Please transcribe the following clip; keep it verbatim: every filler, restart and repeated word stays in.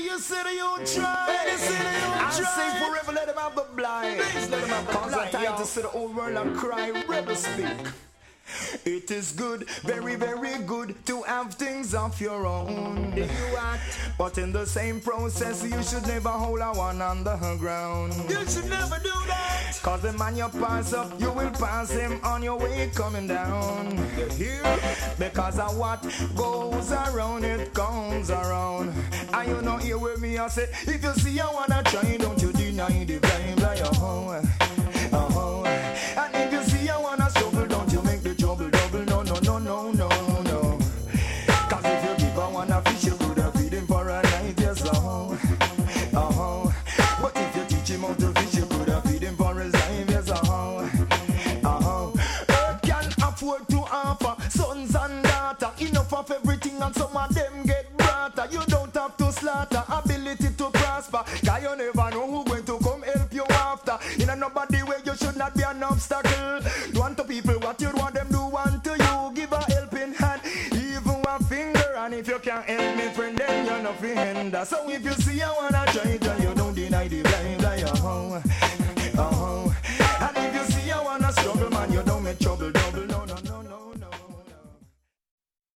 you see the you try. When you see the you try. I say forever let them have the blind. Please let them have the blind. Cause I time to see the whole world and cry, rebel speak. It is good, very, very good to have things of your own. But in the same process, you should never hold a one on the ground. You should never do that. Cause the man you pass up, you will pass him on your way coming down. You hear? Because of what goes around, it comes around. And you know here with me, I say, if you see I wanna try, don't you deny the vibe like a hoe. Uh-huh. And if you see I wanna struggle, don't you make the trouble double. No, no, no, no, no, no. Cause if you give a one a fish, you could have feed him for a night, yes, uh-huh. Uh-huh. But if you teach him how to fish, you could have feed him for his life, yes, uh-huh. Uh-huh. Earth can afford to offer sons and daughter, enough of everything, and some of them get brighter. You don't have to slaughter, ability to prosper. Cause you never know who going to come help you after. In a nobody way, you should not be an obstacle. Do unto people what you want them do unto you. Give a helping hand, even one finger. And if you can't help me, friend, then you're not friend. So if you see I wanna try it, you don't deny the blind, like, uh-huh.